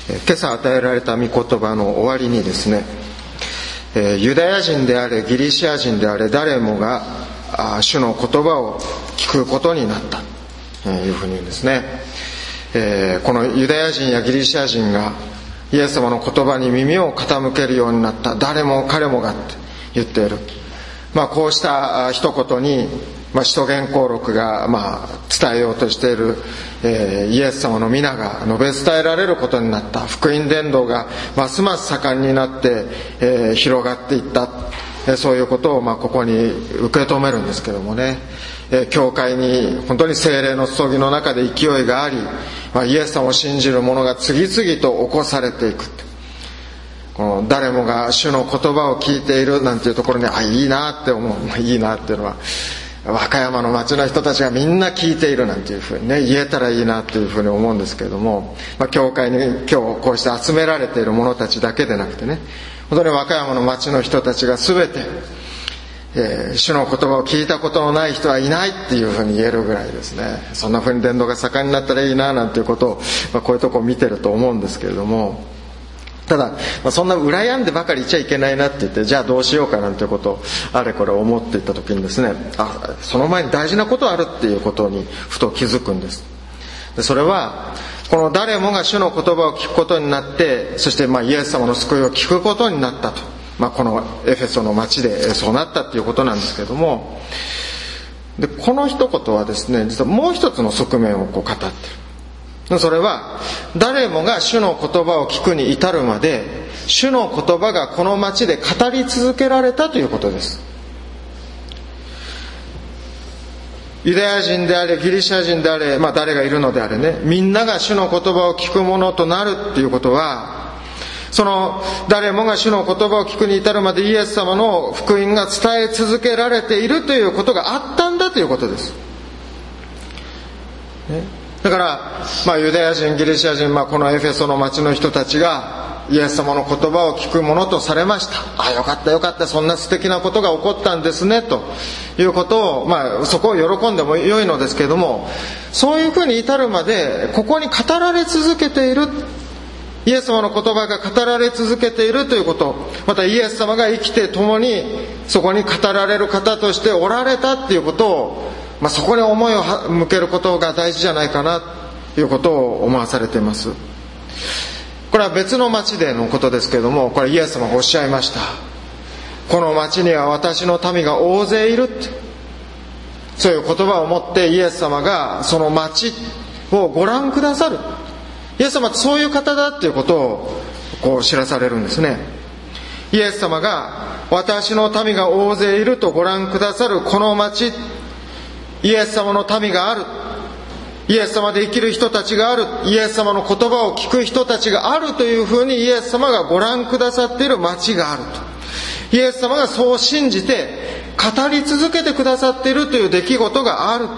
今朝与えられた御言葉の終わりにですね、ユダヤ人であれギリシア人であれ誰もが主の言葉を聞くことになったというふうに言うんですね。このユダヤ人やギリシア人がイエス様の言葉に耳を傾けるようになった、誰も彼もがって言っている。こうした一言に使徒言行録が伝えようとしているイエス様の皆が述べ伝えられることになった。福音伝道がますます盛んになって広がっていった。そういうことをここに受け止めるんですけどもね、教会に本当に聖霊の注ぎの中で勢いがあり、イエス様を信じる者が次々と起こされていく。この誰もが主の言葉を聞いているなんていうところにいいなって思う。いいなっていうのは和歌山の町の人たちがみんな聞いているなんていうふうにね言えたらいいなっていうふうに思うんですけれども、教会に今日こうして集められている者たちだけでなくてね、本当に和歌山の町の人たちが全て、主の言葉を聞いたことのない人はいないっていうふうに言えるぐらいですね。そんなふうに伝道が盛んになったらいいななんていうことを、こういうとこを見てると思うんですけれども、ただ、そんな羨んでばかりいちゃいけないなって言って、じゃあどうしようかなんていうことをあれこれ思っていった時にですね、その前に大事なことあるっていうことにふと気づくんです。でそれはこの誰もが主の言葉を聞くことになって、そしてイエス様の救いを聞くことになったと、このエフェソの町でそうなったっていうことなんですけれども、でこの一言はですね、実はもう一つの側面を語っている。それは誰もが主の言葉を聞くに至るまで主の言葉がこの町で語り続けられたということです。ユダヤ人であれギリシャ人であれ、誰がいるのであれね、みんなが主の言葉を聞くものとなるっていうことは、その誰もが主の言葉を聞くに至るまでイエス様の福音が伝え続けられているということがあったんだということです、だから、ユダヤ人ギリシャ人、このエフェソの町の人たちがイエス様の言葉を聞くものとされました。よかったよかった、そんな素敵なことが起こったんですねということを、そこを喜んでも良いのですけれども、そういうふうに至るまでここに語られ続けている、イエス様の言葉が語られ続けているということ、またイエス様が生きて共にそこに語られる方としておられたっていうことを、そこに思いを向けることが大事じゃないかなということを思わされています。これは別の町でのことですけれども、これイエス様がおっしゃいました。この町には私の民が大勢いるって、そういう言葉を持ってイエス様がその町をご覧くださる。イエス様ってそういう方だっていうことを知らされるんですね。イエス様が私の民が大勢いるとご覧くださるこの町、イエス様の民がある、イエス様で生きる人たちがある、イエス様の言葉を聞く人たちがあるというふうにイエス様がご覧くださっている町があると、イエス様がそう信じて語り続けてくださっているという出来事がある。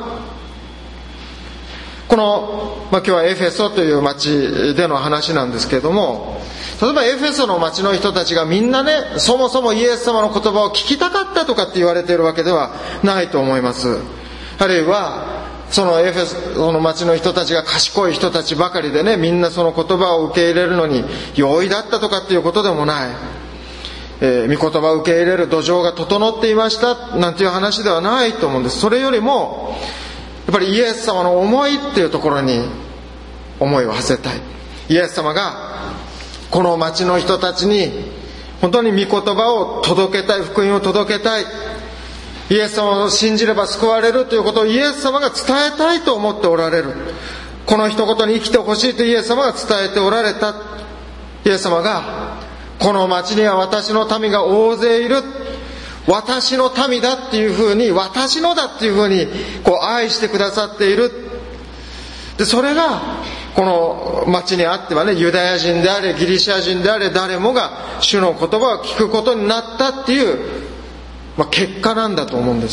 この、今日はエフェソという町での話なんですけれども、例えばエフェソの町の人たちがみんなね、そもそもイエス様の言葉を聞きたかったとかって言われているわけではないと思います。あるいはそのエフェソの町の人たちが賢い人たちばかりでね、みんなその言葉を受け入れるのに容易だったとかっていうことでもない、御言葉を受け入れる土壌が整っていましたなんていう話ではないと思うんです。それよりもやっぱりイエス様の思いっていうところに思いを馳せたい。イエス様がこの町の人たちに本当に御言葉を届けたい、福音を届けたい、イエス様を信じれば救われるということをイエス様が伝えたいと思っておられる。この一言に生きてほしいとイエス様が伝えておられた。イエス様がこの町には私の民が大勢いる、私の民だっていうふうに、私のだっていうふうに愛してくださっている。でそれがこの町にあってはね、ユダヤ人であれギリシャ人であれ誰もが主の言葉を聞くことになったっていう、結果なんだと思うんです。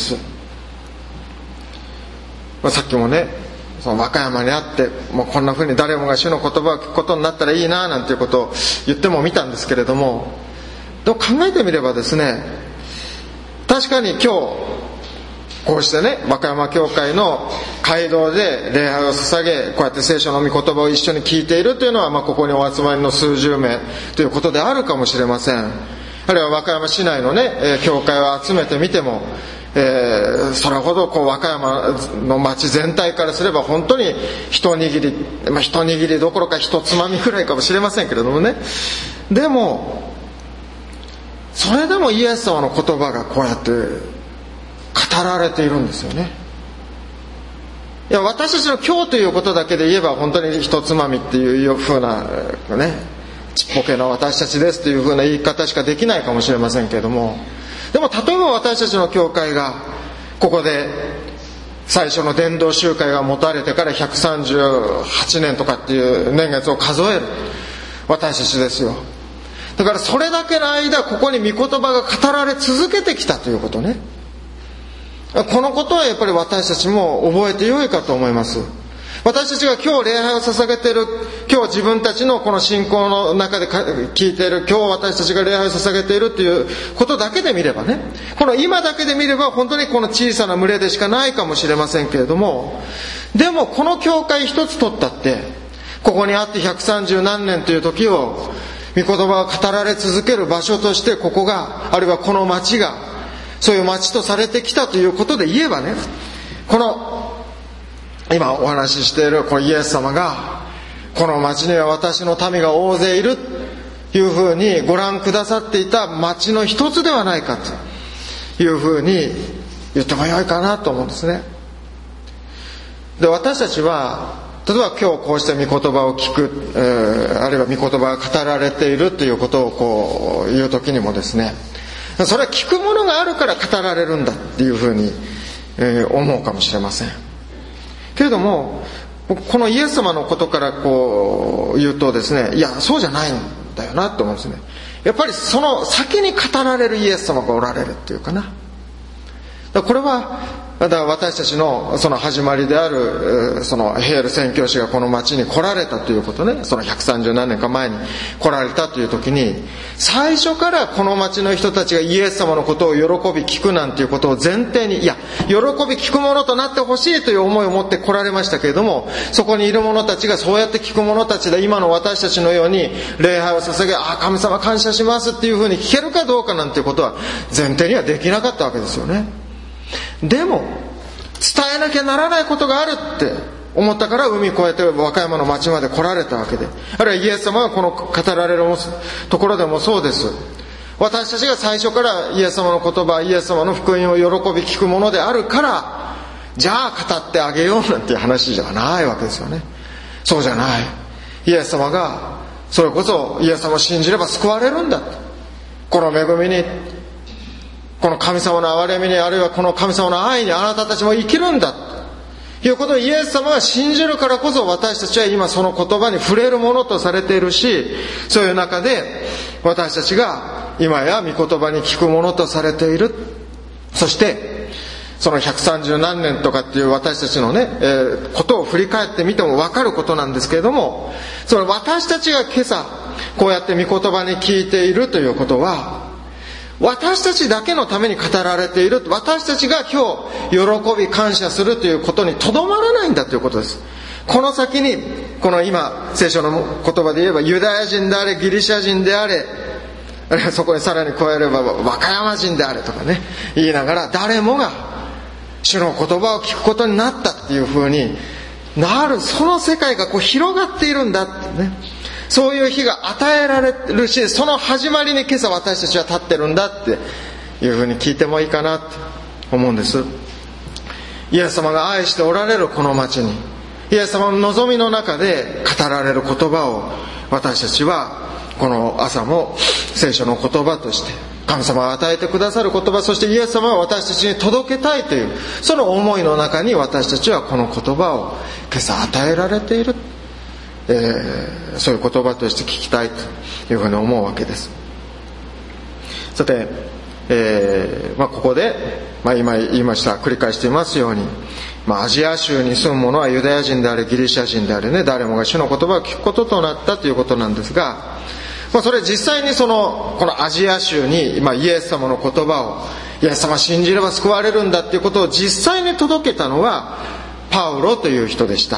さっきもね、その和歌山にあってこんなふうに誰もが主の言葉を聞くことになったらいいななんていうことを言ってもみたんですけれども、でも考えてみればですね、確かに今日こうしてね、和歌山教会の街道で礼拝を捧げ、こうやって聖書の御言葉を一緒に聞いているというのは、ここにお集まりの数十名ということであるかもしれません。あるいは和歌山市内のね、教会を集めてみても、それほど和歌山の町全体からすれば本当に一握り、一握りどころか一つまみくらいかもしれませんけれどもね。でもそれでもイエス様の言葉がこうやって語られているんですよね。いや、私たちの今日ということだけで言えば本当に一つまみっていう風なね、ちっぽけな私たちですという風な言い方しかできないかもしれませんけれども、でも例えば私たちの教会がここで最初の伝道集会が持たれてから138年とかっていう年月を数える私たちですよ。だからそれだけの間ここに御言葉が語られ続けてきたということね。このことはやっぱり私たちも覚えてよいかと思います。私たちが今日礼拝を捧げている、今日自分たちのこの信仰の中で聞いている、今日私たちが礼拝を捧げているということだけで見ればね、この今だけで見れば本当にこの小さな群れでしかないかもしれませんけれども、でもこの教会一つ取ったってここにあって130何年という時を御言葉が語られ続ける場所としてここが、あるいはこの町がそういう町とされてきたということで言えばね、この今お話ししているこのイエス様がこの町には私の民が大勢いるというふうにご覧くださっていた町の一つではないかというふうに言ってもよいかなと思うんですね。で、私たちは例えば今日こうして御言葉を聞く、あるいは御言葉が語られているということをこう言う時にもですね、それは聞くものがあるから語られるんだっていうふうに思うかもしれませんけれども、このイエス様のことからこう言うとですね、いやそうじゃないんだよなと思うんですね。やっぱりその先に語られるイエス様がおられるっていうかな。だからこれはだから私たちのその始まりであるそのヘール宣教師がこの町に来られたということね、その130何年か前に来られたという時に、最初からこの町の人たちがイエス様のことを喜び聞くなんていうことを前提に、いや喜び聞くものとなってほしいという思いを持って来られましたけれども、そこにいる者たちがそうやって聞く者たちで今の私たちのように礼拝を捧げ、神様感謝しますっていうふうに聞けるかどうかなんていうことは前提にはできなかったわけですよね。でも伝えなきゃならないことがあるって思ったから海越えて和歌山の町まで来られたわけで、あるいはイエス様がこの語られるところでもそうです。私たちが最初からイエス様の言葉、イエス様の福音を喜び聞くものであるからじゃあ語ってあげようなんていう話じゃないわけですよね。そうじゃない。イエス様がそれこそイエス様を信じれば救われるんだ、この恵みに、この神様の憐れみに、あるいはこの神様の愛にあなたたちも生きるんだということをイエス様が信じるからこそ、私たちは今その言葉に触れるものとされているし、そういう中で私たちが今や御言葉に聞くものとされている。そしてその130何年とかっていう私たちのね、ことを振り返ってみても分かることなんですけれども、その私たちが今朝こうやって御言葉に聞いているということは、私たちだけのために語られている、私たちが今日喜び感謝するということにとどまらないんだということです。この先にこの今聖書の言葉で言えばユダヤ人であれギリシャ人であれ、あるいはそこにさらに加えれば和歌山人であれとかね言いながら、誰もが主の言葉を聞くことになったっていう風になる、その世界がこう広がっているんだってね、そういう日が与えられるし、その始まりに今朝私たちは立ってるんだっていうふうに聞いてもいいかなって思うんです。イエス様が愛しておられるこの町に、イエス様の望みの中で語られる言葉を私たちはこの朝も聖書の言葉として神様が与えてくださる言葉、そしてイエス様は私たちに届けたいというその思いの中に、私たちはこの言葉を今朝与えられている、そういう言葉として聞きたいというふうに思うわけです。さて、ここで、今言いました、繰り返していますように、アジア州に住む者はユダヤ人であれギリシャ人であれね、誰もが主の言葉を聞くこととなったということなんですが、それ実際にこのアジア州に、イエス様の言葉をイエス様信じれば救われるんだっていうことを実際に届けたのはパウロという人でした。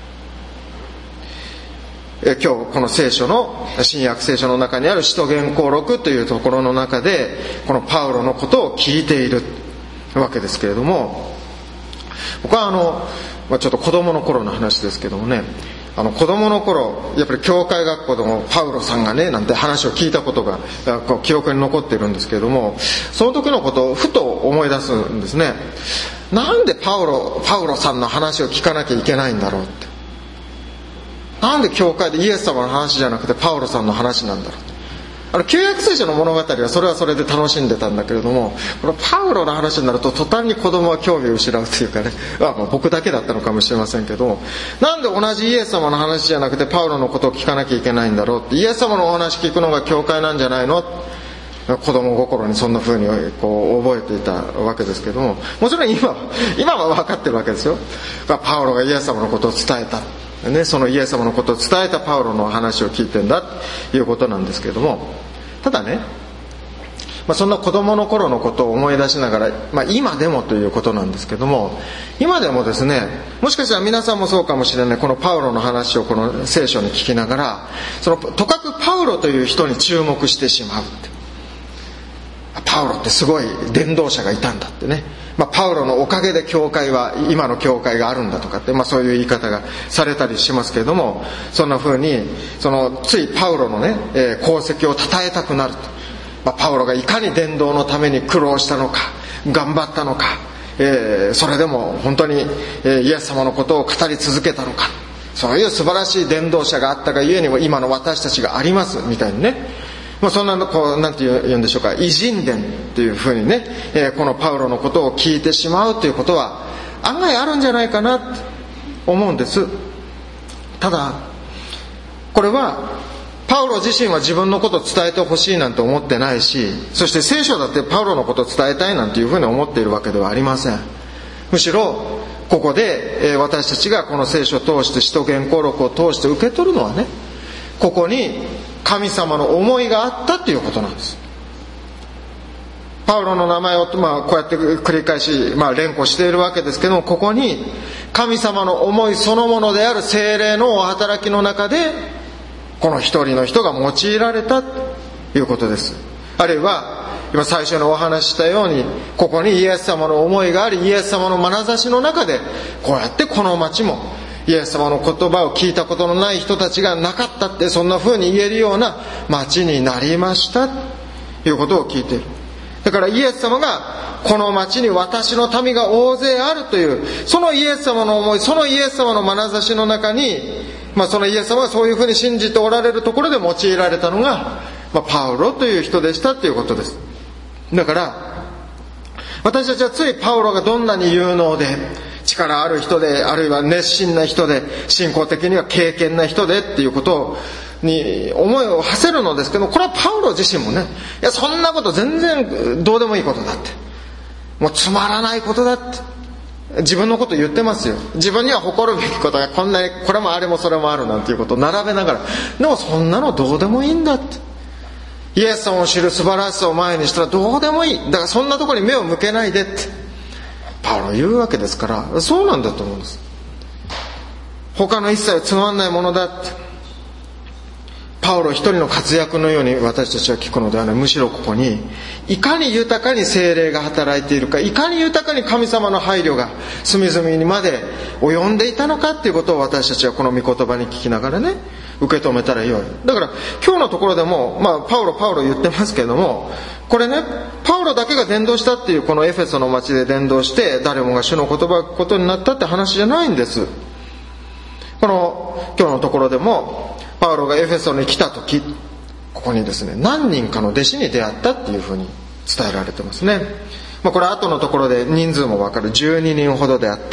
今日この聖書の新約聖書の中にある使徒言行録というところの中でこのパウロのことを聞いているわけですけれども、僕はちょっと子供の頃の話ですけどもね、子供の頃やっぱり教会学校でもパウロさんがねなんて話を聞いたことが記憶に残っているんですけれども、その時のことをふと思い出すんですね。なんでパウロさんの話を聞かなきゃいけないんだろうって、なんで教会でイエス様の話じゃなくてパウロさんの話なんだろう。旧約聖書の物語はそれはそれで楽しんでたんだけれども、このパウロの話になると途端に子供は興味を失うというかね、僕だけだったのかもしれませんけど、なんで同じイエス様の話じゃなくてパウロのことを聞かなきゃいけないんだろうって、イエス様のお話聞くのが教会なんじゃないの、子供心にそんな風に覚えていたわけですけども、もちろん今は分かってるわけですよ。パウロがイエス様のことを伝えた、ね、そのイエス様のことを伝えたパウロの話を聞いてんだということなんですけれども、ただね、そんな子供の頃のことを思い出しながら、今でもということなんですけども、今でもですね、もしかしたら皆さんもそうかもしれない、このパウロの話をこの聖書に聞きながら、そのとかくパウロという人に注目してしまうって、パウロってすごい伝道者がいたんだってね、パウロのおかげで教会は今の教会があるんだとかって、そういう言い方がされたりしますけれども、そんな風についパウロのね、功績を称えたくなると、パウロがいかに伝道のために苦労したのか、頑張ったのか、それでも本当にイエス様のことを語り続けたのか、そういう素晴らしい伝道者があったがゆえにも今の私たちがありますみたいにね、そんななんて言うんでしょうか、偉人伝っていうふうにね、このパウロのことを聞いてしまうということは案外あるんじゃないかなと思うんです。ただこれはパウロ自身は自分のことを伝えてほしいなんて思ってないし、そして聖書だってパウロのことを伝えたいなんていうふうに思っているわけではありません。むしろここで私たちがこの聖書を通して使徒言行録を通して受け取るのはね、ここに神様の思いがあったということなんです。パウロの名前をこうやって繰り返し連呼しているわけですけども、ここに神様の思いそのものである聖霊のお働きの中でこの一人の人が用いられたということです。あるいは今最初にお話ししたように、ここにイエス様の思いがあり、イエス様の眼差しの中でこうやってこの町もイエス様の言葉を聞いたことのない人たちがなかったって、そんな風に言えるような町になりましたということを聞いている。だからイエス様がこの町に私の民が大勢あるという、そのイエス様の思い、そのイエス様の眼差しの中に、そのイエス様がそういう風に信じておられるところで用いられたのが、パウロという人でしたということです。だから私たちはついパウロがどんなに有能で力ある人で、あるいは熱心な人で、信仰的には敬虔な人でっていうことに思いを馳せるのですけど、これはパウロ自身もね、いやそんなこと全然どうでもいいことだって、もうつまらないことだって自分のこと言ってますよ。自分には誇るべきことがこんなにこれもあれもそれもあるなんていうことを並べながら、でもそんなのどうでもいいんだって、イエス様を知る素晴らしさを前にしたらどうでもいい、だからそんなところに目を向けないでってパウロ言うわけですから、そうなんだと思うんです。他の一切つまんないものだってパウロ一人の活躍のように私たちは聞くのではない。むしろここにいかに豊かに聖霊が働いているか、いかに豊かに神様の配慮が隅々にまで及んでいたのかっていうことを私たちはこの御言葉に聞きながらね、受け止めたらよい。だから今日のところでも、パウロ言ってますけれども、これね、パウロだけが伝道したっていう、このエフェソの町で伝道して誰もが主の言葉を聞くことになったって話じゃないんです。この今日のところでもパウロがエフェソに来た時、ここにですね、何人かの弟子に出会ったっていうふうに伝えられてますね。これ後のところで人数も分かる12人ほどであった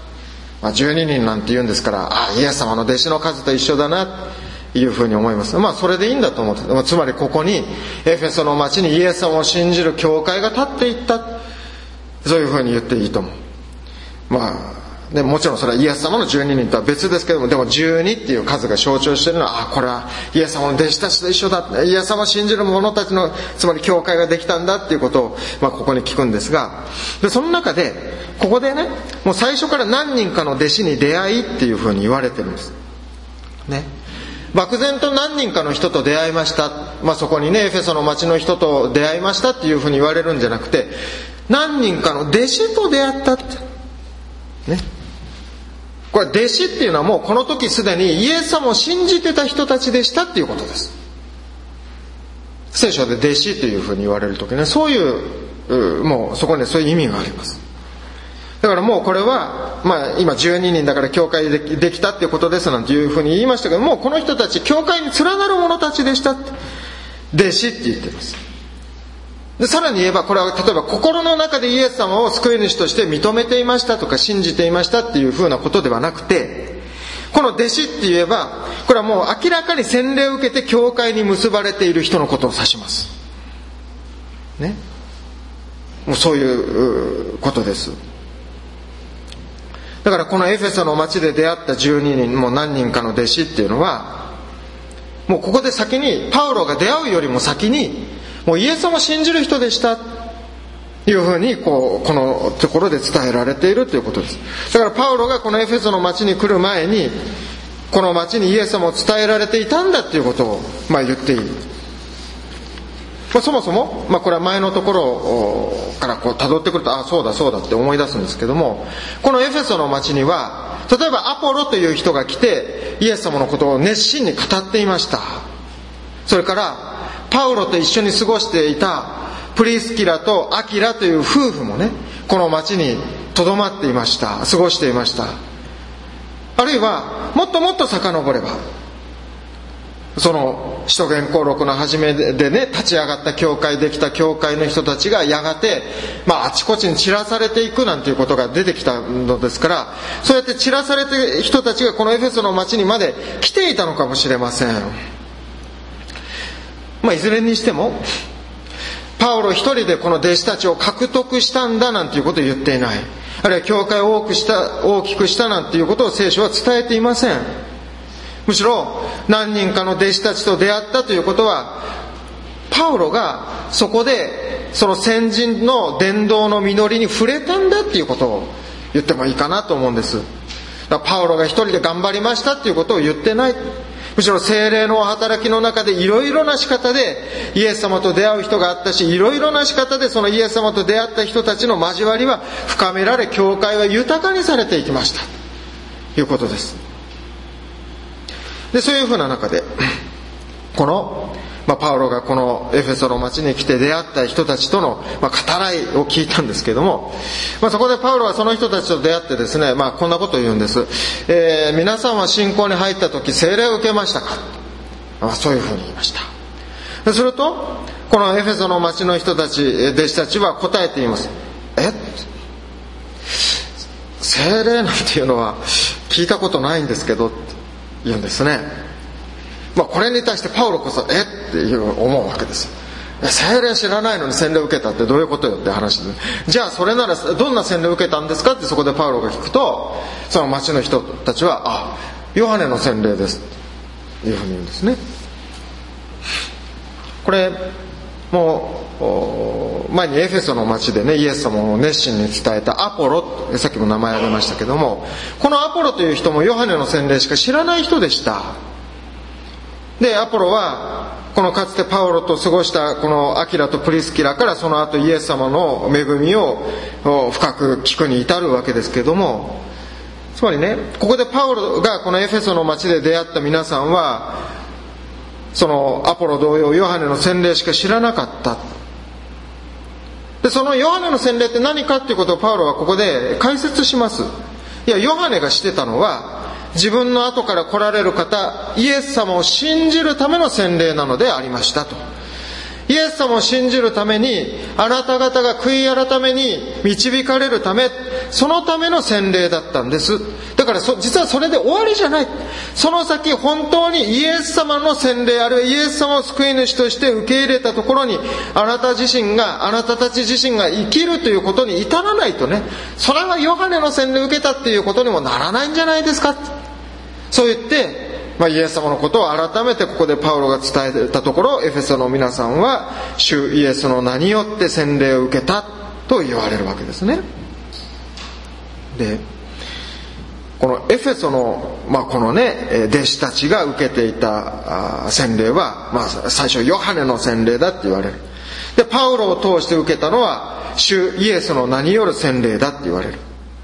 。12人なんて言うんですから、イエス様の弟子の数と一緒だなというふうに思います。それでいいんだと思って、つまりここにエフェソの町にイエス様を信じる教会が立っていった、そういうふうに言っていいと思う。 でもちろんそれはイエス様の12人とは別ですけども、でも12っていう数が象徴しているのは、これはイエス様の弟子たちと一緒だ、イエス様を信じる者たちの、つまり教会ができたんだっていうことを、ここに聞くんですが、でその中でここでね、もう最初から何人かの弟子に出会いっていうふうに言われてるんですね。漠然と何人かの人と出会いました、そこにね、エフェソの町の人と出会いましたっていうふうに言われるんじゃなくて、何人かの弟子と出会ったってね。これ弟子っていうのはもうこの時すでにイエス様を信じてた人たちでしたっていうことです。聖書で弟子というふうに言われる時ね、そういうもうそこにそういう意味があります。だからもうこれは今12人だから教会できたっていうことですなんていうふうに言いましたけども、この人たち教会に連なる者たちでしたって、弟子って言ってます。でさらに言えば、これは例えば心の中でイエス様を救い主として認めていましたとか信じていましたっていうふうなことではなくて、この弟子って言えば、これはもう明らかに洗礼を受けて教会に結ばれている人のことを指しますね。もうそういうことです。だからこのエフェソの町で出会った12人も何人かの弟子っていうのは、もうここで先にパウロが出会うよりも先にもうイエス様を信じる人でしたというふうにこのところで伝えられているということです。だからパウロがこのエフェソの町に来る前に、この町にイエス様を伝えられていたんだということを言っている。そもそも、これは前のところから辿ってくると、そうだそうだって思い出すんですけども、このエフェソの町には例えばアポロという人が来てイエス様のことを熱心に語っていました。それからパウロと一緒に過ごしていたプリスキラとアキラという夫婦もね、この町に留まっていました。過ごしていました。あるいはもっともっと遡れば、その使徒言行録の初めでね、立ち上がった教会、できた教会の人たちがやがてあちこちに散らされていくなんていうことが出てきたのですから、そうやって散らされている人たちがこのエフェソの町にまで来ていたのかもしれません。いずれにしてもパウロ一人でこの弟子たちを獲得したんだなんていうことを言っていない。あるいは教会を大きくしたなんていうことを聖書は伝えていません。むしろ何人かの弟子たちと出会ったということは、パウロがそこでその先人の伝道の実りに触れたんだっていうことを言ってもいいかなと思うんです。だからパウロが一人で頑張りましたっていうことを言ってない。むしろ聖霊の働きの中でいろいろな仕方でイエス様と出会う人があったし、いろいろな仕方でそのイエス様と出会った人たちの交わりは深められ、教会は豊かにされていきましたということです。でそういうふうな中でこの、パウロがこのエフェソの町に来て出会った人たちとの、語らいを聞いたんですけども、そこでパウロはその人たちと出会ってですね、こんなことを言うんです。皆さんは信仰に入った時聖霊を受けましたか、そういうふうに言いました。するとこのエフェソの町の人たち、弟子たちは答えています。聖霊なんていうのは聞いたことないんですけどって言うんですね。これに対してパウロこそっていう思うわけですよ。洗礼知らないのに洗礼を受けたってどういうことよって話で、じゃあそれならどんな洗礼を受けたんですかってそこでパウロが聞くと、その町の人たちはヨハネの洗礼ですというふうに言うんですね。これもう前にエフェソの町でね、イエス様を熱心に伝えたアポロ、さっきも名前挙げましたけども、このアポロという人もヨハネの洗礼しか知らない人でした。でアポロはこのかつてパウロと過ごしたこのアキラとプリスキラからその後イエス様の恵みを深く聞くに至るわけですけども、つまりね、ここでパウロがこのエフェソの町で出会った皆さんはそのアポロ同様ヨハネの洗礼しか知らなかった。でそのヨハネの洗礼って何かっていうことをパウロはここで解説します。いや、ヨハネがしてたのは自分の後から来られる方イエス様を信じるための洗礼なのでありましたと。 イエス様を信じるために、あなた方が悔い改めに導かれるため、そのための洗礼だったんです。だから実はそれで終わりじゃない。その先本当にイエス様の洗礼、あるいはイエス様を救い主として受け入れたところに、あなたたち自身が生きるということに至らないとね、それはヨハネの洗礼を受けたっていうことにもならないんじゃないですか。そう言って、イエス様のことを改めてここでパウロが伝えたところ、エフェソの皆さんは主イエスの名によって洗礼を受けたと言われるわけですね。で、このエフェソの、このね、弟子たちが受けていた洗礼は、最初ヨハネの洗礼だって言われる。で、パウロを通して受けたのは主イエスの名による洗礼だって言われる。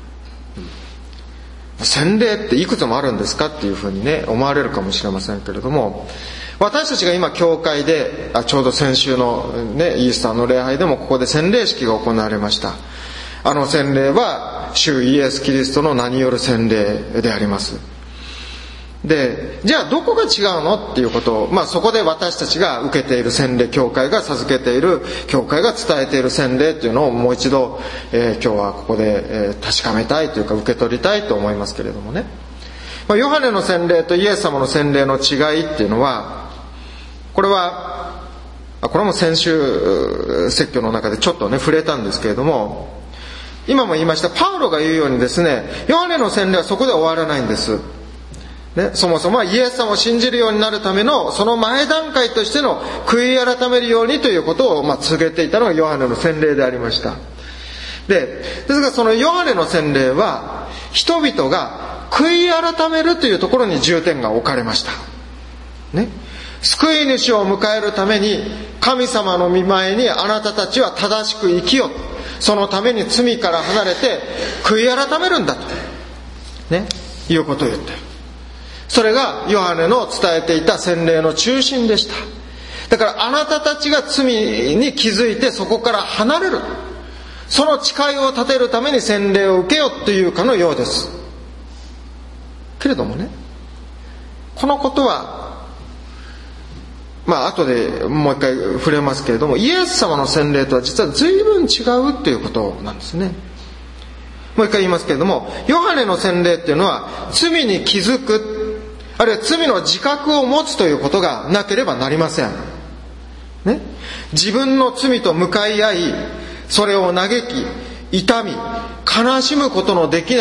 洗礼っていくつもあるんですかっていうふうにね、思われるかもしれませんけれども、私たちが今教会で、ちょうど先週のね、イースターの礼拝でもここで洗礼式が行われました。あの洗礼は主イエスキリストの名による洗礼であります。で、じゃあどこが違うのっていうことを、そこで私たちが受けている洗礼、教会が授けている、教会が伝えている洗礼っていうのをもう一度、今日はここで、確かめたいというか受け取りたいと思いますけれどもね。ヨハネの洗礼とイエス様の洗礼の違いっていうのは、これも先週説教の中でちょっとね触れたんですけれども、今も言いましたパウロが言うようにですね、ヨハネの洗礼はそこで終わらないんです。ね、そもそもはイエス様を信じるようになるためのその前段階としての悔い改めるようにということを告げていたのがヨハネの洗礼でありました。ですからそのヨハネの洗礼は人々が悔い改めるというところに重点が置かれました。ね、救い主を迎えるために神様の御前にあなたたちは正しく生きよ。そのために罪から離れて悔い改めるんだと、ね、いうことを言っている。それがヨハネの伝えていた洗礼の中心でした。だからあなたたちが罪に気づいてそこから離れる、その誓いを立てるために洗礼を受けよというかのようです。けれどもね、このことは後でもう一回触れますけれども、イエス様の洗礼とは実は随分違うということなんですね。もう一回言いますけれども、ヨハネの洗礼っていうのは罪に気づく、あるいは罪の自覚を持つということがなければなりません。ね、自分の罪と向かい合い、それを嘆き、痛み、悲しむことができ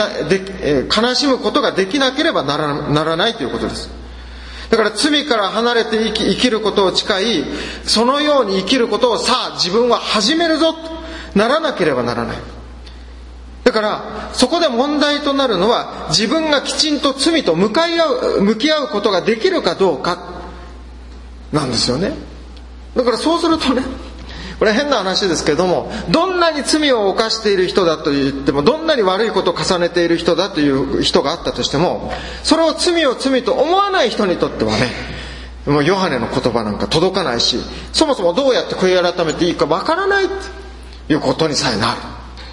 なければならないということです。だから罪から離れて生きることを誓い、そのように生きることをさあ自分は始めるぞとならなければならない。だからそこで問題となるのは、自分がきちんと罪と向き合うことができるかどうかなんですよね。だからそうするとね、これは変な話ですけれども、どんなに罪を犯している人だと言っても、どんなに悪いことを重ねている人だという人があったとしても、それを罪と思わない人にとってはね、もうヨハネの言葉なんか届かないし、そもそもどうやって悔い改めていいかわからないということにさえなる。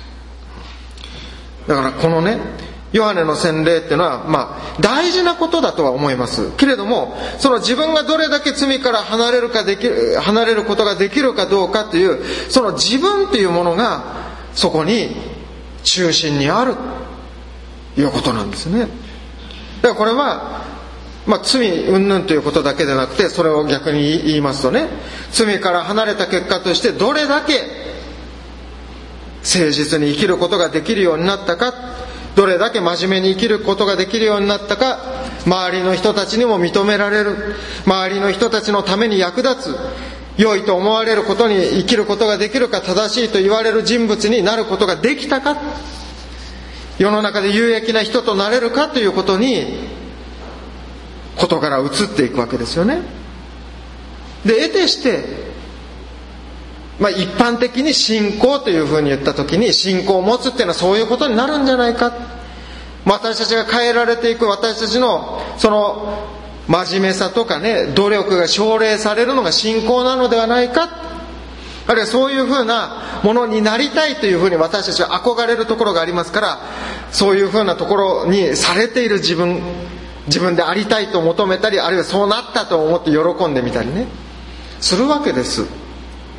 だからこのね、ヨハネの洗礼っていうのは大事なことだとは思いますけれども、その自分がどれだけ罪から離れることができるかどうかという、その自分というものがそこに中心にあるということなんですね。だからこれは罪云々ということだけでなくて、それを逆に言いますとね、罪から離れた結果としてどれだけ誠実に生きることができるようになったか、どれだけ真面目に生きることができるようになったか、周りの人たちにも認められる、周りの人たちのために役立つ、良いと思われることに生きることができるか、正しいと言われる人物になることができたか、世の中で有益な人となれるかということに事柄移っていくわけですよね。で、得てして一般的に信仰というふうに言った時に、信仰を持つっていうのはそういうことになるんじゃないか、私たちが変えられていく、私たちのその真面目さとかね、努力が奨励されるのが信仰なのではないか、あるいはそういうふうなものになりたいというふうに私たちは憧れるところがありますから、そういうふうなところにされている自分でありたいと求めたり、あるいはそうなったと思って喜んでみたりねするわけです。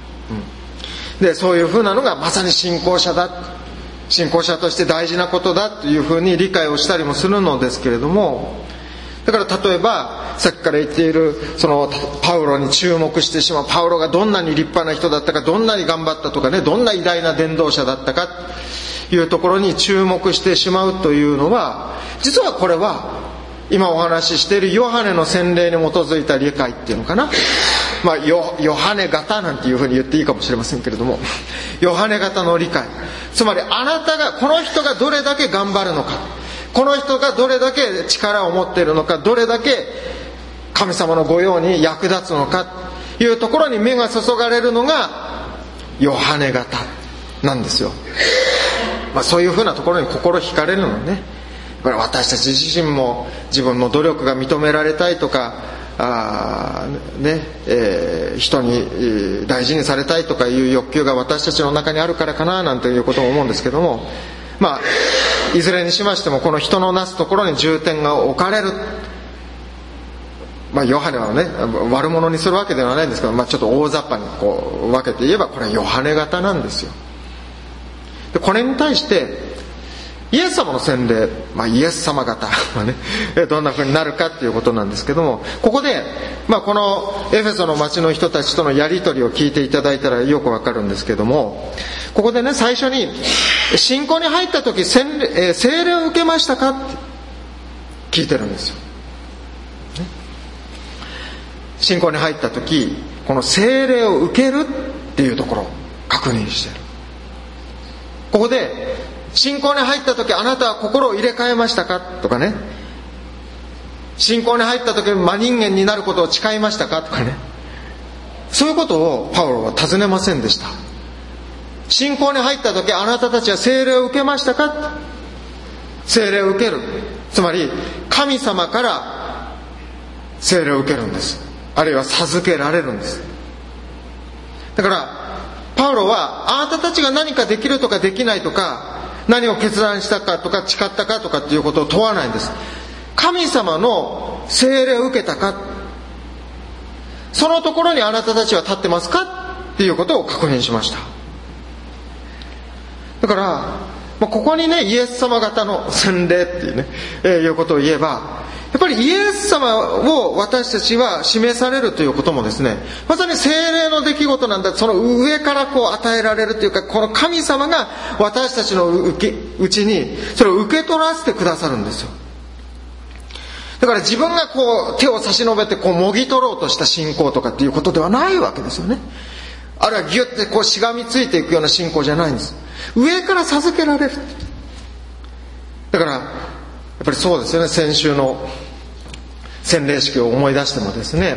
でそういうふうなのがまさに信仰者だ、信仰者として大事なことだというふうに理解をしたりもするのですけれども、だから例えばさっきから言っているそのパウロに注目してしまう、パウロがどんなに立派な人だったか、どんなに頑張ったとかね、どんな偉大な伝道者だったかというところに注目してしまうというのは、実はこれは今お話ししているヨハネの洗礼に基づいた理解っていうのかな、ヨハネ型なんていうふうに言っていいかもしれませんけれども、ヨハネ型の理解、つまりあなたが、この人がどれだけ頑張るのか、この人がどれだけ力を持っているのか、どれだけ神様の御用に役立つのかというところに目が注がれるのがヨハネ型なんですよ。そういうふうなところに心惹かれるのね。私たち自身も自分の努力が認められたいとか、人に大事にされたいとかいう欲求が私たちの中にあるからかななんていうことも思うんですけども、いずれにしましてもこの人のなすところに重点が置かれる、ヨハネはね悪者にするわけではないんですけど、ちょっと大雑把にこう分けて言えばこれはヨハネ型なんですよ。でこれに対してイエス様の洗礼、イエス様方はねどんな風になるかっていうことなんですけども、ここで、このエフェソの町の人たちとのやり取りを聞いていただいたらよくわかるんですけども、ここでね最初に信仰に入った時聖霊を受けましたかって聞いてるんですよ。信仰に入った時この聖霊を受けるっていうところを確認している。ここで信仰に入った時あなたは心を入れ替えましたかとかね、信仰に入った時真人間になることを誓いましたかとかね、そういうことをパウロは尋ねませんでした。信仰に入った時あなたたちは聖霊を受けましたか、聖霊を受ける、つまり神様から聖霊を受けるんです、あるいは授けられるんです。だからパウロはあなたたちが何かできるとかできないとか、何を決断したかとか誓ったかとかっていうことを問わないんです。神様の聖霊を受けたか、そのところにあなたたちは立ってますかっていうことを確認しました。だからここにねイエス様方の洗礼っていうね、いうことを言えば、やっぱりイエス様を私たちは示されるということもですね、まさに聖霊の出来事なんだ。その上からこう与えられるというか、この神様が私たちのうちにそれを受け取らせてくださるんですよ。だから自分がこう手を差し伸べてこうもぎ取ろうとした信仰とかっていうことではないわけですよね。あるいはギュッてこうしがみついていくような信仰じゃないんです。上から授けられる。だからやっぱりそうですよね。先週の洗礼式を思い出してもですね、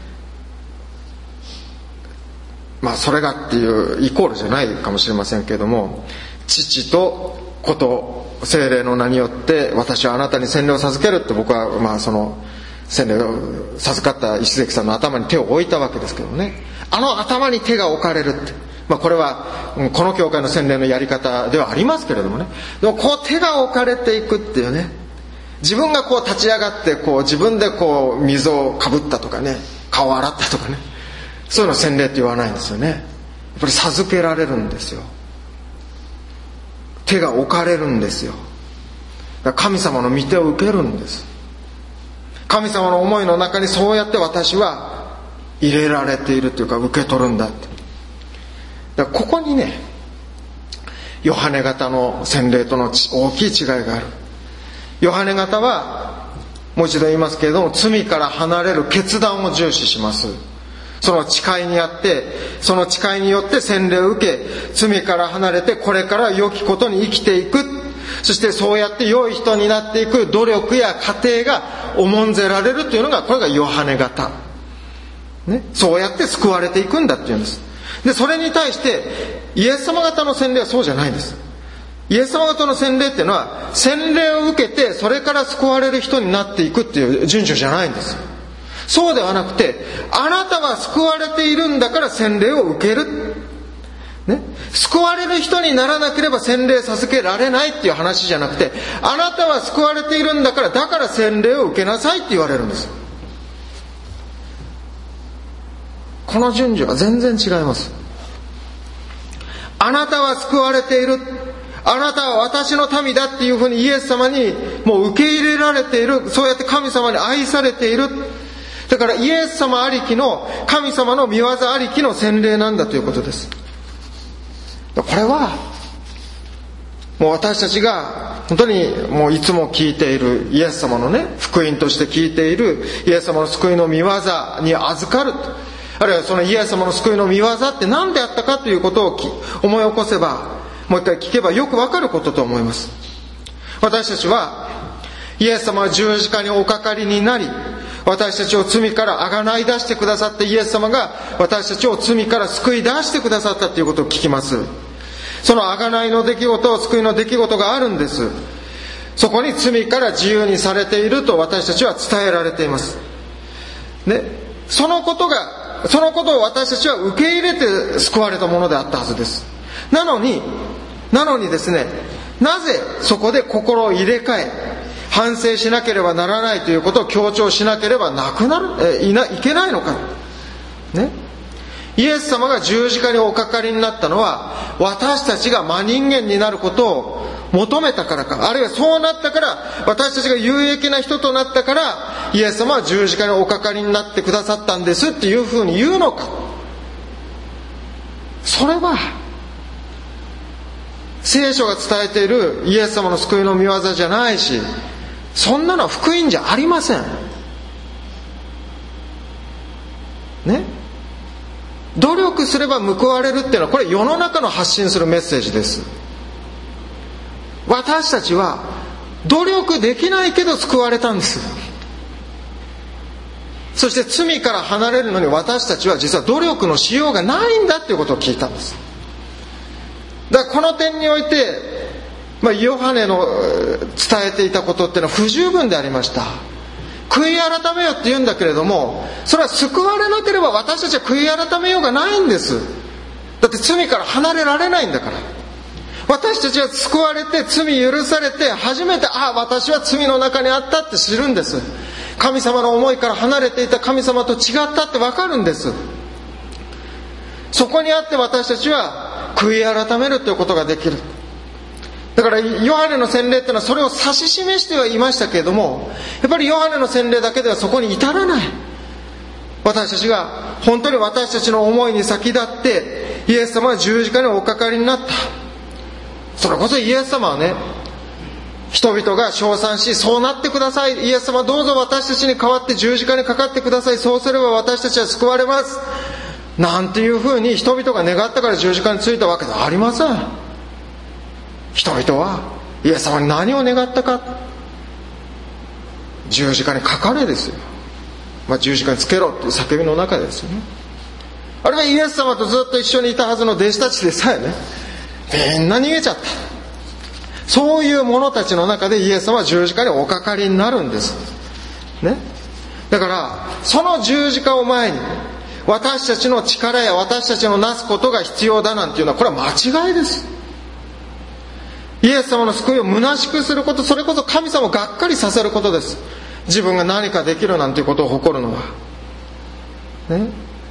それがっていうイコールじゃないかもしれませんけれども、父と子と聖霊の名によって私はあなたに洗礼を授けるって僕はその洗礼を授かった石関さんの頭に手を置いたわけですけどね、あの頭に手が置かれるって、これはこの教会の洗礼のやり方ではありますけれどもね、でもこう手が置かれていくっていうね、自分がこう立ち上がってこう自分でこう水をかぶったとかね、顔を洗ったとかね、そういうの洗礼って言わないんですよね。やっぱり授けられるんですよ。手が置かれるんですよ。だから神様の御手を受けるんです。神様の思いの中にそうやって私は入れられているというか受け取るんだって。だからここにねヨハネ型の洗礼との大きい違いがある。ヨハネ型はもう一度言いますけれども、罪から離れる決断を重視します。その誓いにあって、その誓いによって洗礼を受け、罪から離れてこれから良きことに生きていく、そしてそうやって良い人になっていく努力や過程が重んぜられるというのが、これがヨハネ型、ね、そうやって救われていくんだっていうんです。でそれに対してイエス様方の洗礼はそうじゃないんです。イエス様方の洗礼っていうのは、洗礼を受けてそれから救われる人になっていくっていう順序じゃないんです。そうではなくて、あなたは救われているんだから洗礼を受ける、ね、救われる人にならなければ洗礼授けられないっていう話じゃなくて、あなたは救われているんだから、だから洗礼を受けなさいって言われるんです。この順序は全然違います。 あなたは救われている、あなたは私の民だっていうふうにイエス様にもう受け入れられている、そうやって神様に愛されている。だからイエス様ありきの、神様の御業ありきの洗礼なんだということです。これはもう私たちが本当にもういつも聞いているイエス様のね、福音として聞いているイエス様の救いの御業に預かる、あるいはそのイエス様の救いの御業って何であったかということを思い起こせば、もう一回聞けばよくわかることと思います。私たちはイエス様は十字架におかかりになり、私たちを罪からあがない出してくださって、イエス様が私たちを罪から救い出してくださったということを聞きます。そのあがないの出来事、救いの出来事があるんです。そこに罪から自由にされていると私たちは伝えられています。ね、そのことを私たちは受け入れて救われたものであったはずです。なのにですね、なぜそこで心を入れ替え、反省しなければならないということを強調しなければいけないのか、ね、イエス様が十字架におかかりになったのは、私たちが真人間になることを求めたからか、あるいはそうなったから、私たちが有益な人となったから、イエス様は十字架におかかりになってくださったんですっていうふうに言うのか。それは聖書が伝えているイエス様の救いの御業じゃないし、そんなのは福音じゃありませんね。努力すれば報われるっていうのは、これ世の中の発信するメッセージです。私たちは努力できないけど救われたんです。そして罪から離れるのに私たちは実は努力のしようがないんだっていうことを聞いたんです。だからこの点において、ヨハネの伝えていたことっていうのは不十分でありました。悔い改めよって言うんだけれども、それは救われなければ私たちは悔い改めようがないんです。だって罪から離れられないんだから。私たちは救われて罪許されて初めて、私は罪の中にあったって知るんです。神様の思いから離れていた神様と違ったって分かるんです。そこにあって私たちは悔い改めるということができる。だからヨハネの洗礼っていうのはそれを指し示してはいましたけれども、やっぱりヨハネの洗礼だけではそこに至らない。私たちが本当に私たちの思いに先立ってイエス様は十字架におかかりになった。それこそイエス様はね、人々が称賛し、そうなってください、イエス様どうぞ私たちに代わって十字架にかかってください、そうすれば私たちは救われますなんていうふうに人々が願ったから十字架についたわけではありません。人々はイエス様に何を願ったか、十字架にかかれですよ。十字架につけろっていう叫びの中ですよね。あれはイエス様とずっと一緒にいたはずの弟子たちでさえね、みんな逃げちゃった。そういう者たちの中でイエス様は十字架におかかりになるんですね。だからその十字架を前に私たちの力や私たちのなすことが必要だなんていうのは、これは間違いです。イエス様の救いを虚しくすること、それこそ神様をがっかりさせることです。自分が何かできるなんていうことを誇るのはね。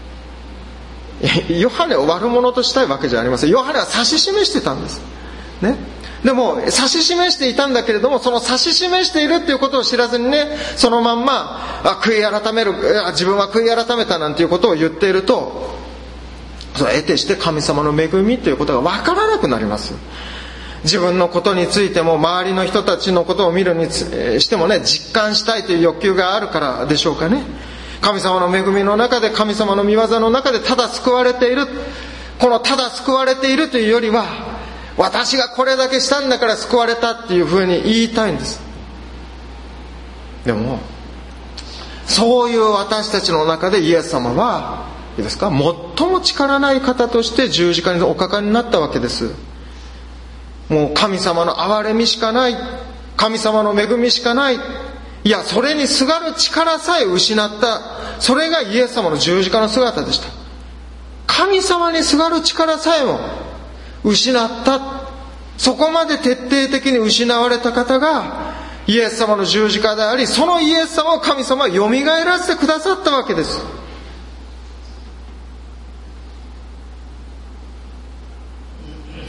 ヨハネを悪者としたいわけじゃありません。ヨハネは指し示してたんですね。でも指し示していたんだけれども、その指し示しているっていうことを知らずにね、そのまんま悔い改める、自分は悔い改めたなんていうことを言っていると、それは得てして神様の恵みということが分からなくなります。自分のことについても周りの人たちのことを見るにしてもね、実感したいという欲求があるからでしょうかね。神様の恵みの中で、神様の御業の中でただ救われている、このただ救われているというよりは、私がこれだけしたんだから救われたっていうふうに言いたいんです。でもそういう私たちの中でイエス様はいいですか、最も力ない方として十字架におかかりになったわけです。もう神様の憐れみしかない、神様の恵みしかない、いやそれにすがる力さえ失った、それがイエス様の十字架の姿でした。神様にすがる力さえも失った、そこまで徹底的に失われた方がイエス様の十字架であり、そのイエス様を神様はよみがえらせてくださったわけです。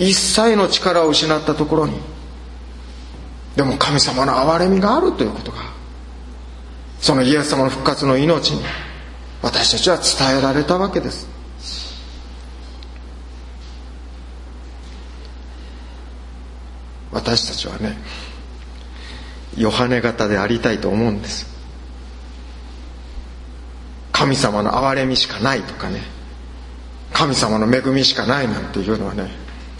一切の力を失ったところにでも神様の憐れみがあるということが、そのイエス様の復活の命に私たちは伝えられたわけです。私たちはね、ヨハネ型でありたいと思うんです。神様の憐れみしかないとかね、神様の恵みしかないなんていうのはね、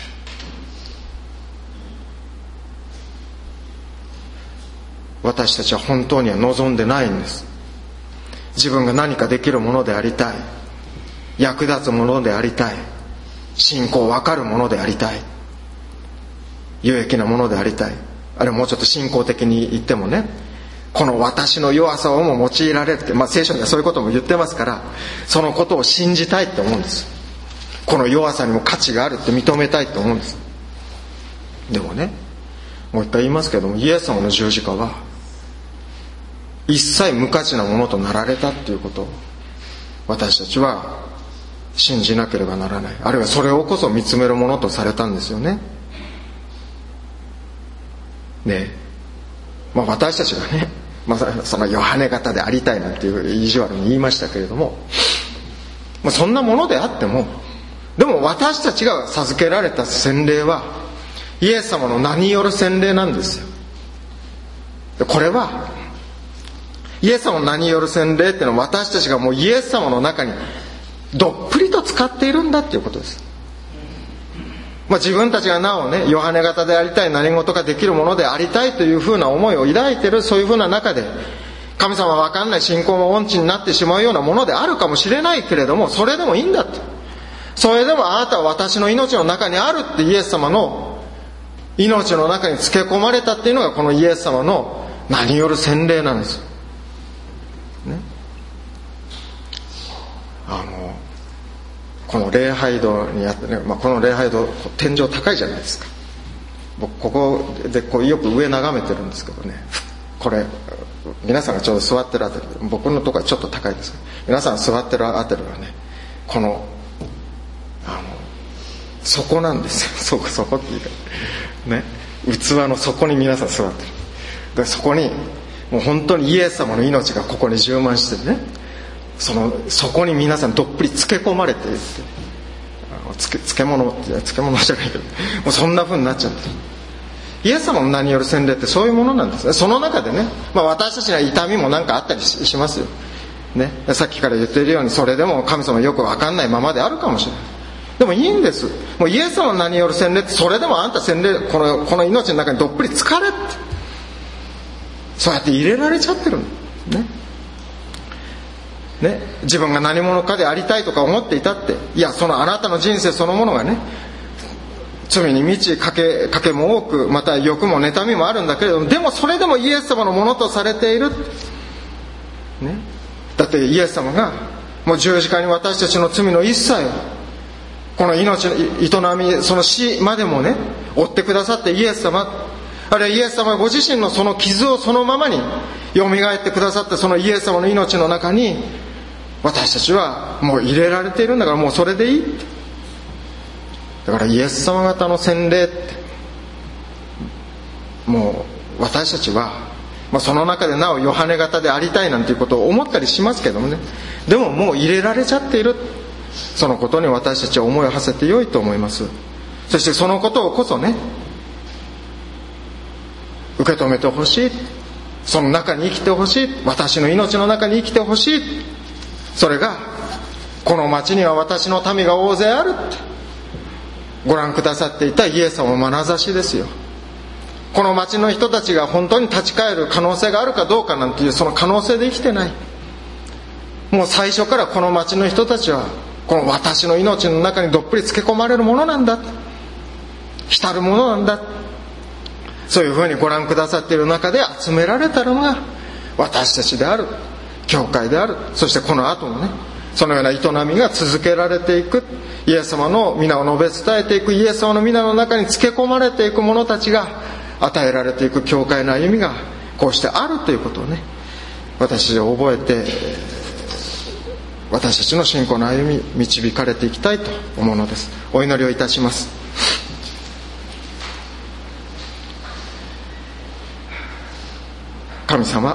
私たちは本当には望んでないんです。自分が何かできるものでありたい、役立つものでありたい、信仰分かるものでありたい、有益なものでありたい、あるいはもうちょっと信仰的に言ってもね、この私の弱さをも用いられるって、聖書にはそういうことも言ってますから、そのことを信じたいって思うんです。この弱さにも価値があるって認めたいと思うんです。でもね、もう一回言いますけども、イエス様の十字架は一切無価値なものとなられたっていうことを私たちは信じなければならない。あるいはそれをこそ見つめるものとされたんですよね。ねえ、私たちがね、そのヨハネ型でありたいなんていう意地悪に言いましたけれども、そんなものであっても、でも私たちが授けられた洗礼はイエス様の名による洗礼なんですよ。これはイエス様の名による洗礼っていうのは、私たちがもうイエス様の中にどっぷりと使っているんだっていうことです。自分たちがなおね、ヨハネ型でありたい、何事ができるものでありたいというふうな思いを抱いている、そういうふうな中で神様は分かんない、信仰も音痴になってしまうようなものであるかもしれないけれども、それでもいいんだって。それでもあなたは私の命の中にあるってイエス様の命の中につけ込まれたっていうのが、このイエス様の名による洗礼なんです、ね、この礼拝堂にあってね、この礼拝堂天井高いじゃないですか。僕ここでよく上眺めてるんですけどね、これ皆さんがちょうど座ってるあたり、僕のとこはちょっと高いですけど、皆さん座ってるあたりはね、この底なんですよ。底っていうかね、器の底に皆さん座ってる。でそこにもう本当にイエス様の命がここに充満してね、そこに皆さんどっぷり漬け込まれていって、漬物じゃないけど、もうそんな風になっちゃうんです。イエス様の名による洗礼ってそういうものなんですね。その中でね、私たちには痛みもなんかあったり しますよ、ね、さっきから言っているように、それでも神様よく分かんないままであるかもしれない。でもいいんです。もうイエス様の名による洗礼って、それでもあんた洗礼、この命の中にどっぷり浸かれって、そうやって入れられちゃってるんだね。自分が何者かでありたいとか思っていたって、いや、そのあなたの人生そのものがね、罪に満ち、賭けも多く、また欲も妬みもあるんだけれども、でもそれでもイエス様のものとされている、ね、だってイエス様がもう十字架に私たちの罪の一切を、この命の営み、その死までもね、追ってくださって、イエス様、あるいはイエス様ご自身のその傷をそのままに蘇ってくださった、そのイエス様の命の中に私たちはもう入れられているんだから、もうそれでいいって。だからイエス様方の洗礼って、もう私たちは、その中でなおヨハネ型でありたいなんていうことを思ったりしますけどもね、でももう入れられちゃっている、そのことに私たちは思いを馳せてよいと思います。そしてそのことをこそね、受け止めてほしい、その中に生きてほしい、私の命の中に生きてほしい。それがこの町には私の民が大勢あるってご覧くださっていたイエス様の眼差しですよ。この町の人たちが本当に立ち返る可能性があるかどうかなんていう、その可能性で生きてない。もう最初からこの町の人たちはこの私の命の中にどっぷり漬け込まれるものなんだ、浸るものなんだ、そういうふうにご覧くださっている中で集められたのが私たちである、教会である。そしてこの後もね、そのような営みが続けられていく、イエス様の皆を述べ伝えていく、イエス様の皆の中に漬け込まれていく者たちが与えられていく教会の歩みがこうしてあるということをね、私たちは覚えて、私たちの信仰の歩み導かれていきたいと思うのです。お祈りをいたします。 神様、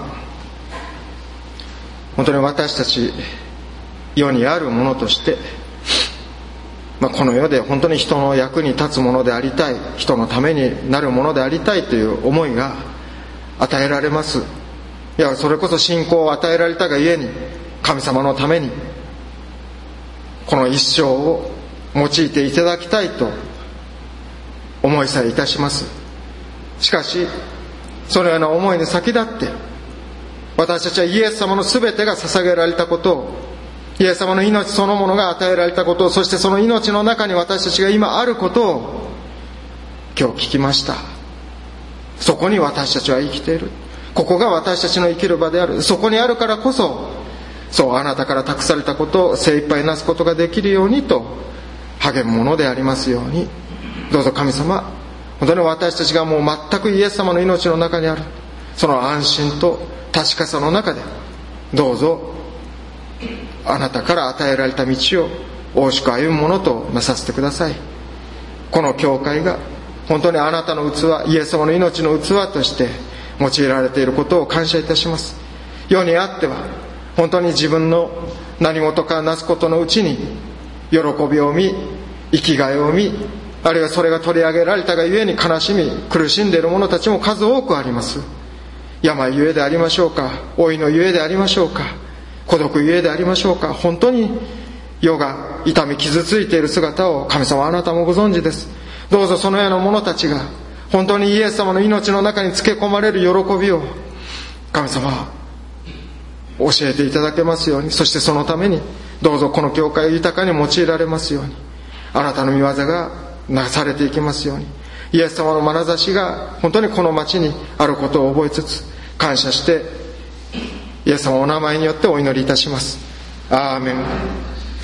本当に私たち世にあるものとして、この世で本当に人の役に立つものでありたい、人のためになるものでありたいという思いが与えられます。いや、それこそ信仰を与えられたがゆえに、神様のためにこの一生を用いていただきたいと思いさえいたします。しかしそのような思いに先立って、私たちはイエス様の全てが捧げられたことを、イエス様の命そのものが与えられたことを、そしてその命の中に私たちが今あることを今日聞きました。そこに私たちは生きている。ここが私たちの生きる場である。そこにあるからこそ、そうあなたから託されたことを精一杯なすことができるようにと励むものでありますように、どうぞ神様、本当に私たちがもう全くイエス様の命の中にある、その安心と確かさの中で、どうぞあなたから与えられた道を大しく歩むものとなさせてください。この教会が本当にあなたの器、イエス様の命の器として用いられていることを感謝いたします。世にあっては本当に自分の何事かなすことのうちに喜びを見、生きがいを見、あるいはそれが取り上げられたがゆえに悲しみ苦しんでいる者たちも数多くあります。病ゆえでありましょうか、老いのゆえでありましょうか、孤独ゆえでありましょうか、本当に世が痛み傷ついている姿を神様あなたもご存知です。どうぞそのような者たちが本当にイエス様の命の中につけ込まれる喜びを神様教えていただけますように、そしてそのためにどうぞこの教会を豊かに用いられますように、あなたの御業がなされていきますように、イエス様の眼差しが本当にこの町にあることを覚えつつ感謝して、イエス様のお名前によってお祈りいたします。アーメン。